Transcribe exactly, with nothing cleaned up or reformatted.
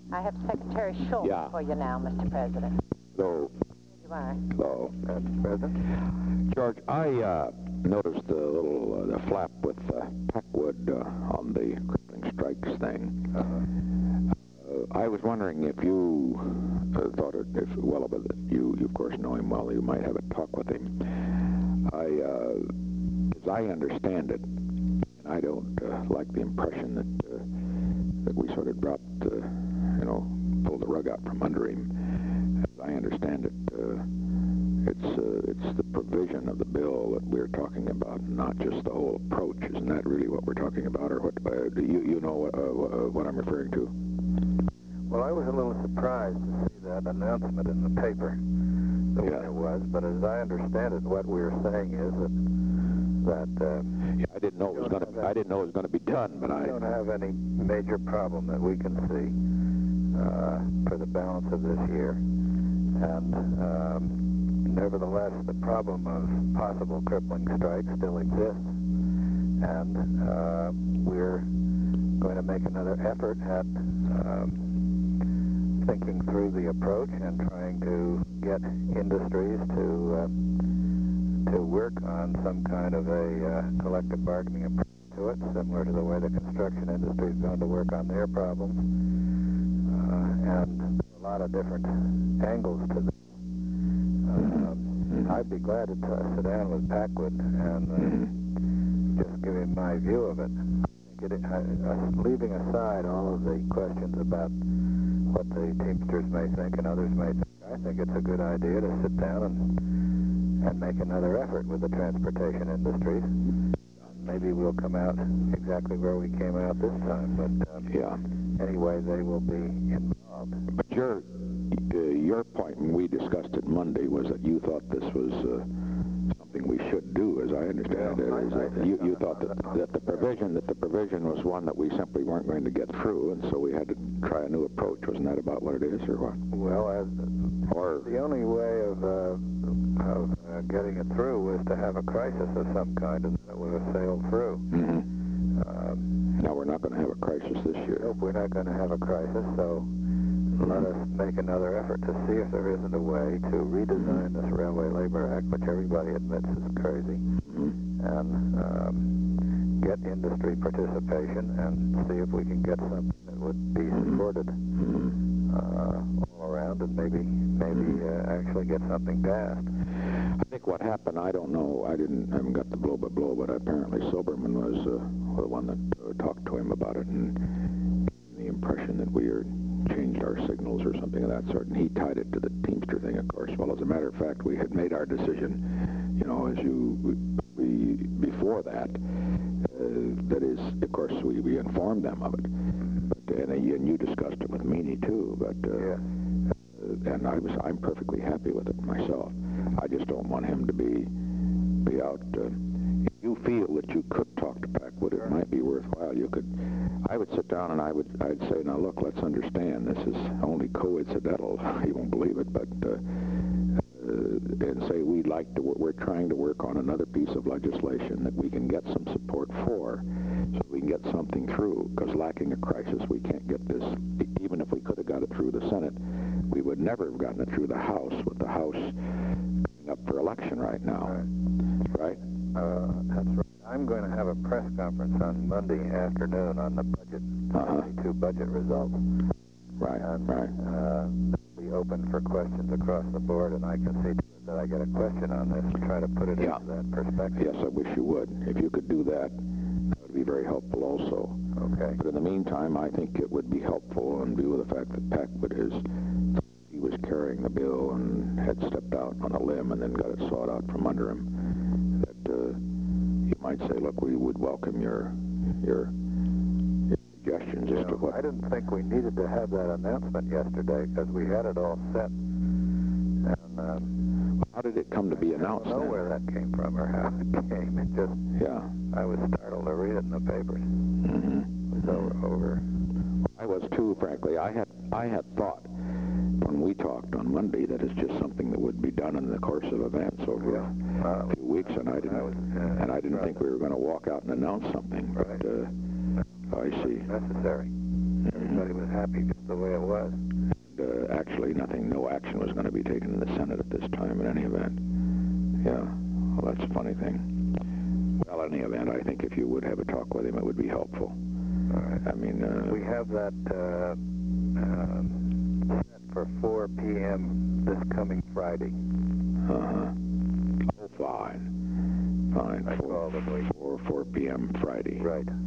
I have Secretary Schultz Yeah. for you now, Mister President. Hello. You are. Hello. Mister President? George, I uh, noticed the little uh, the flap with uh, Packwood uh, on the crippling strikes thing. Uh-huh. Uh, I was wondering if you uh, thought it, if, well, of it, you, you of course know him well, you might have a talk with him. I, uh, as I understand it, and I don't uh, like the impression that uh, that we sort of dropped, uh, you know, pulled the rug out from under him. As I understand it, uh, it's uh, it's the provision of the bill that we're talking about, not just the whole approach. Isn't that really what we're talking about, or what? Uh, do you you know uh, uh, what I'm referring to? Well, I was a little surprised to see that announcement in the paper, the Yeah. way it was. But as I understand it, what we were saying is that that uh, Yeah, I didn't know it was going to. I didn't know it was going to be done, but we I don't have any major problem that we can see uh, for the balance of this year. And um, nevertheless, the problem of possible crippling strikes still exists, and uh, we're going to make another effort at um, thinking through the approach and trying to get industries to uh, to work on some kind of a uh, collective bargaining approach to it, similar to the way the construction industry is going to work on their problems. Uh, and a lot of different angles to this. Um, I'd be glad to uh, sit down with Packwood and uh, just give him my view of it. I think it I, uh, leaving aside all of the questions about what the Teamsters may think and others may think, I think it's a good idea to sit down and and make another effort with the transportation industries. Maybe we'll come out exactly where we came out this time, but um, yeah. anyway, they will be involved. But your uh, your point when we discussed it Monday was that you thought this was uh, something we should do, as I understand Well, it. Is I- that I you, think you on- thought that, on- that the provision that the provision was one that we simply weren't going to get through, and so we had to try a new approach. Wasn't that about what it is, or what? Well, as Or the only way of uh, of uh, getting it through was to have a crisis of some kind, and then it would have sailed through. mm-hmm. Um, Now we're not going to have a crisis this I year. hope we're not going to have a crisis, so let us make another effort to see if there isn't a way to redesign this Railway Labor Act, which everybody admits is crazy, Mm-hmm. and um, get industry participation and see if we can get something that would be supported Mm-hmm. uh, all around, and maybe maybe uh, actually get something passed. I think what happened, I don't know, I didn't, I haven't got the blow by blow, but apparently Silberman was uh, the one that uh, talked to him about it, and the impression that we are changed our signals or something of that sort, and he tied it to the Teamster thing, of course. Well, as a matter of fact, we had made our decision, you know, as you, we, before that, uh, that is, of course, we, we informed them of it, but, and, and you discussed it with Meany too, but, uh, Yeah. uh, and I was, I'm perfectly happy with it myself. I just don't want him to be, be out, uh, if you feel that you could talk to Packwood, it might be worthwhile. You could, I would sit down and I would, I'd say, now look, let's understand, this is only coincidental, you won't believe it, but, uh, uh, and say we'd like to, we're trying to work on another piece of legislation that we can get some support for, so we can get something through, because lacking a crisis, we can't get this, even if we could have got it through the Senate, we would never have gotten it through the House, with the House coming up for election right now, right? Uh, that's right. I'm going to have a press conference on Monday afternoon on the budget, Uh-huh. two budget results. Right, And right. uh, it'll be open for questions across the board, and I can see to it that I get a question on this and try to put it Yeah. into that perspective. Yes, I wish you would. If you could do that, that would be very helpful also. Okay. But in the meantime, I think it would be helpful in view of the fact that Packwood is, he was carrying the bill and had stepped out on a limb and then got it sawed out from under him, that uh, he might say, look, we would welcome your, your, your suggestions You as to know, what... I didn't think we needed to have that announcement yesterday because we had it all set. And um, How did it come to be announced I don't know then? where that came from or how it came. It just, Yeah. I was startled to read it in the papers. Mm-hmm. It was over. over. I was too, frankly. I had I had thought when we talked on Monday that it's just something that would be done in the course of events over Yeah. Uh, a few weeks, and I didn't I was, uh, and I didn't right. think we were going to walk out and announce something. But uh, I see. necessary. Everybody was happy just the way it was. Uh, actually, nothing, no action was going to be taken in the Senate at this time in any event. Yeah, well, that's a funny thing. Well, in any event, I think if you would have a talk with him, it would be helpful. All right. I mean... Uh, we have that uh, uh, set for four p m this coming Friday. Uh-huh. Oh, fine. Fine. I four, called it. four, four p m Friday. Right.